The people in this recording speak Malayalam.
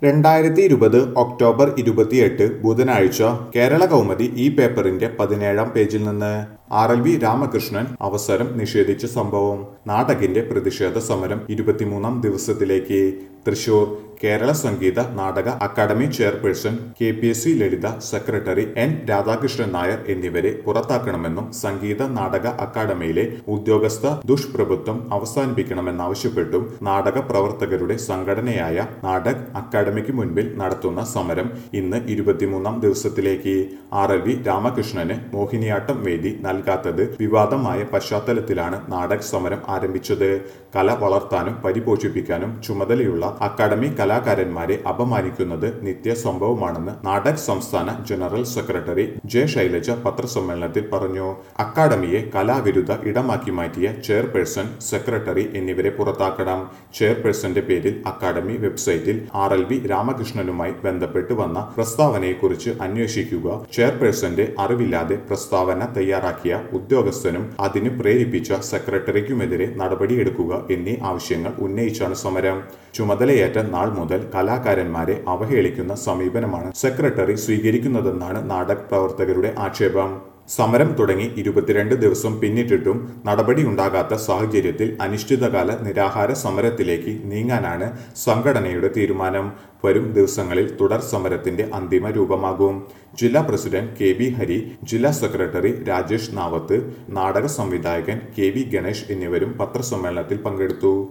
2020 ഒക്ടോബർ 28 ബുധനാഴ്ച കേരള കൗമുദി ഈ പേപ്പറിന്റെ 17-ാം പേജിൽ നിന്ന് RLV രാമകൃഷ്ണൻ അവസരം നിഷേധിച്ച സംഭവം. നാടകിന്റെ പ്രതിഷേധ സമരം 23-ാം ദിവസത്തിലേക്ക്. Thrissur Kerala Sangeetha Nataka Akademi chairperson KPSC Lalitha, secretary N Radhakrishnan Nair എന്നിവരെ പുറത്താക്കണമെന്നും സംഗീത നാടക അക്കാദമിയിലെ ഉദ്യോഗസ്ഥ ദുഷ്പ്രഭുത്വം അവസാനിപ്പിക്കണമെന്നാവശ്യപ്പെട്ടും നാടക പ്രവർത്തകരുടെ സംഘടനയായ നാടക് അക്കാദമിക്ക് മുൻപിൽ നടത്തുന്ന സമരം ഇന്ന് 23-ാം ദിവസത്തിലേക്ക്. RLV രാമകൃഷ്ണന് മോഹിനിയാട്ടം വേദി നൽകാത്തത് വിവാദമായ പശ്ചാത്തലത്തിലാണ് നാടക് സമരം ആരംഭിച്ചത്. കല വളർത്താനും പരിപോഷിപ്പിക്കാനും ചുമതലയുള്ള അക്കാദമി കലാകാരന്മാരെ അപമാനിക്കുന്നത് നിത്യ സംഭവമാണെന്ന് നാടക് സംസ്ഥാന ജനറൽ സെക്രട്ടറി J ശൈലജ പത്രസമ്മേളനത്തിൽ പറഞ്ഞു. അക്കാദമിയെ കലാവിരുദ്ധ ഇടമാക്കി മാറ്റിയ ചെയർപേഴ്സൺ, സെക്രട്ടറി എന്നിവരെ പുറത്താക്കണം. ചെയർപേഴ്സന്റെ പേരിൽ അക്കാദമി വെബ്സൈറ്റിൽ RLV രാമകൃഷ്ണനുമായി ബന്ധപ്പെട്ട് വന്ന പ്രസ്താവനയെക്കുറിച്ച് അന്വേഷിക്കുക. ചെയർപേഴ്സന്റെ അറിവില്ലാതെ പ്രസ്താവന തയ്യാറാക്കിയ ഉദ്യോഗസ്ഥനും അതിന് പ്രേരിപ്പിച്ച സെക്രട്ടറിക്കുമെതിരെ നടപടിയെടുക്കുക എന്നീ ആവശ്യങ്ങൾ ഉന്നയിച്ചാണ് സമരം. ചുമതലയേറ്റ നാൾ മുതൽ കലാകാരന്മാരെ അവഹേളിക്കുന്ന സമീപനമാണ് സെക്രട്ടറി സ്വീകരിക്കുന്നതെന്നാണ് നാടക് പ്രവർത്തകരുടെ ആക്ഷേപം. സമരം തുടങ്ങി 22 ദിവസം പിന്നിട്ടിട്ടും നടപടിയുണ്ടാകാത്ത സാഹചര്യത്തിൽ അനിശ്ചിതകാല നിരാഹാര സമരത്തിലേക്ക് നീങ്ങാനാണ് സംഘടനയുടെ തീരുമാനം. വരും ദിവസങ്ങളിൽ തുടർ സമരത്തിന്റെ അന്തിമ രൂപമാകും. ജില്ലാ പ്രസിഡന്റ് KB ഹരി, ജില്ലാ സെക്രട്ടറി രാജേഷ് നാവത്ത്, നാടക സംവിധായകൻ KV ഗണേഷ് എന്നിവരും പത്രസമ്മേളനത്തിൽ പങ്കെടുത്തു.